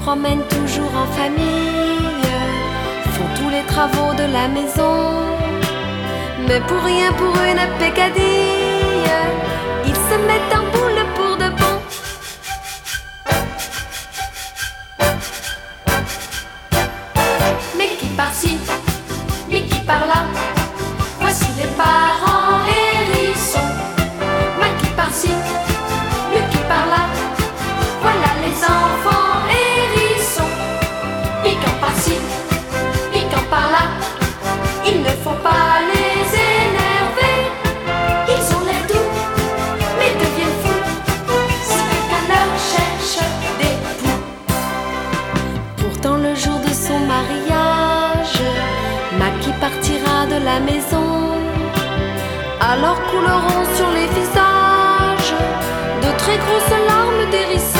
promènent toujours en famille, font tous les travaux de la maison, mais pour rien, pour une peccadille, ils se mettent en boule pour de bon. Mais qui par-ci, mais qui par-là, voici les parents hérissons. Mais qui par-ci, mais qui par-là, voilà les enfants hérissons. Piquant par-ci, piquant par-là, il ne faut pas les énerver. Ils ont l'air doux, mais deviennent fous si quelqu'un leur cherche des poux. Pourtant le jour de son mariage, Maki partira de la maison. Alors couleront sur les visages de très grosses larmes d'hérisson.